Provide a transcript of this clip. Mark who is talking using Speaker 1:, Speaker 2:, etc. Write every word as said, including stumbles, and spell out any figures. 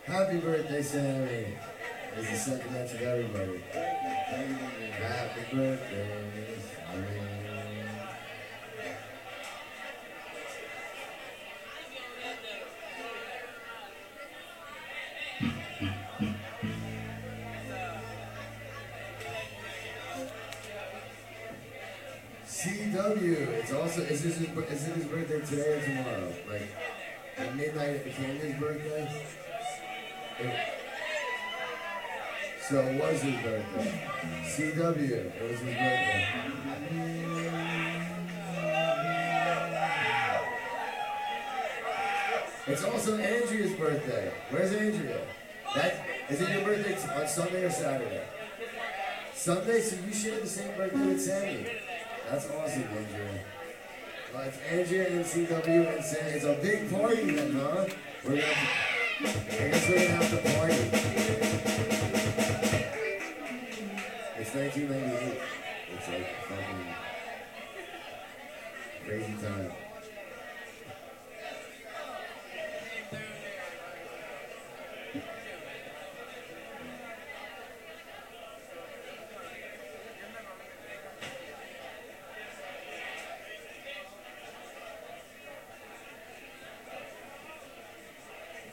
Speaker 1: Happy birthday, Sammy. It's the second match of everybody. Happy birthday, Sammy. C W, it's also, is, this his, is it his birthday today or tomorrow? Like, at midnight it became his birthday? It, so it was his birthday. C W, it was his birthday. It's also Andrea's birthday. Where's Andrea? That, is it your birthday on Sunday or Saturday? Sunday, so you share the same birthday with Sammy. That's awesome, Andrea. Uh, it's Andrea and C W and Sammy. It's a big party then, huh? We're gonna, I guess we're gonna have to party. It's nineteen ninety-eight. It's like fucking crazy time.